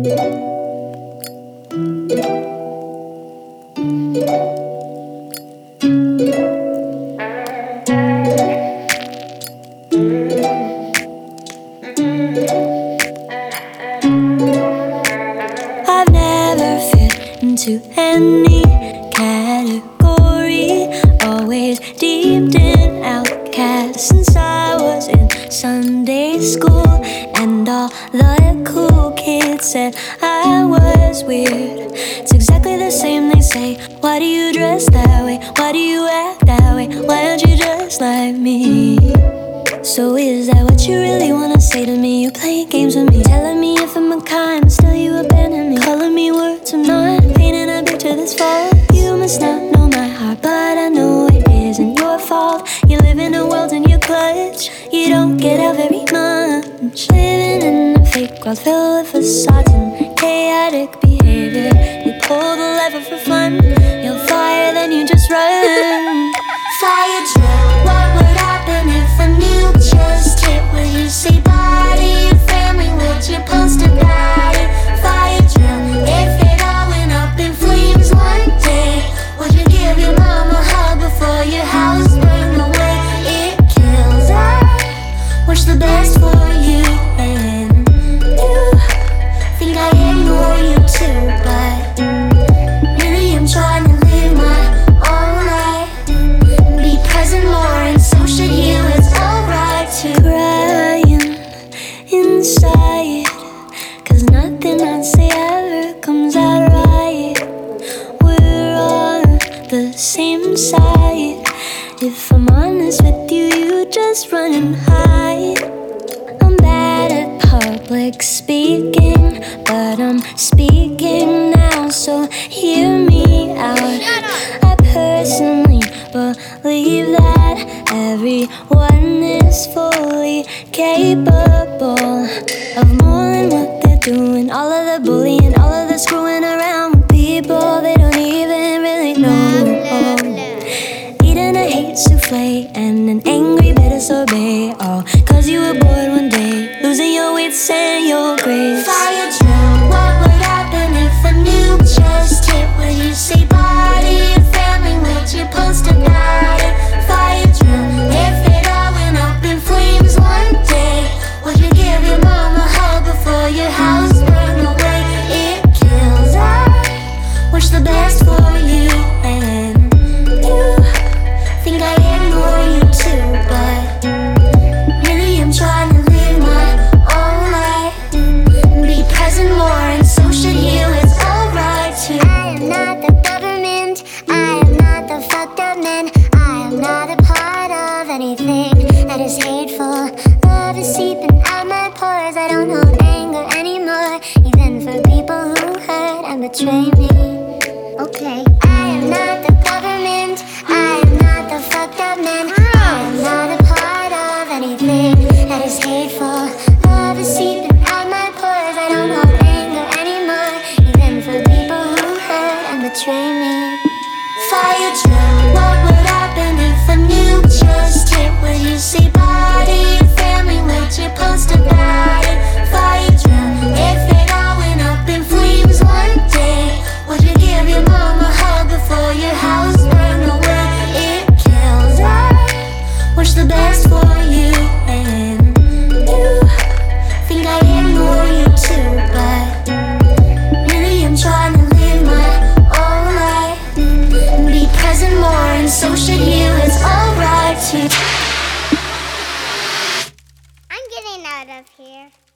I've never fit into any category, always deep in outcast since I was in Sunday school. And all the cool kids said I was weird. It's exactly the same, they say. Why do you dress that way? Why do you act that way? Why aren't you just like me? So is that what you really wanna say to me? You playing games with me, telling me if I'm unkind, but still you abandon me, calling me words I'm not, painting a picture that's false. You must not know my heart, but I know it isn't your fault. You live in a world in your clutch, you don't get out very much. Living in a fake world filled with facades and chaotic behavior. You pull the lever for fun, you'll fire, then you just run. Fire drill, what would happen if a nuke just hit? Would you say bye to your family? Would you post about it? Fire drill, if it all went up in flames one day, would you give your mom a hug before your house burned away? It kills, I wish the best for you, and you think I ignore you too, but really I'm trying to live my own life, be present more, and so should you. It's alright to crying inside, 'cause nothing I say ever comes out right. We're on the same side. If I'm honest with you, you just run and hide. I'm bad at public speaking, but I'm speaking now, so hear me out. I personally believe that everyone is fully capable of more than what they're doing. All of the bullying, all of the screwing around with people they don't even really know. Eating a hate souffle and an angry bitter sorbet, all 'cause you were bored one day, losing your wits and your grace. Fire drill, what would happen if a nuke just hit? Would you say bye to your family? Would you post about it? Fire drill, if it all went up in flames one day, would you give your mom a hug before your house burned away? It kills, I wish the best for you, and you think I ignore you too, but really I'm trying to live my own life, be present more, and so should you. It's alright to. I am not the government, I am not the fucked up man, I am not a part of anything that is hateful. Love is seeping out my pores, I don't hold anger anymore, even for people who hurt and betray me. Okay, I am not the government, I am not the fucked up man, I am not a part of anything that is hateful. Love is seeping out my pores, I don't hold anger anymore, even for people who hurt and betray me. Fire drill, what would happen if a nuke just hit? Would you say bye to your family? Would you post about it? Fire drill, if it all went up in flames one day, would you give your mom a hug before your house burned away? It kills, I wish the best for you, and you think I ignore you too, but really I'm trying to live my own life, be present more, and so should you. It's alright to. I'm getting out of here.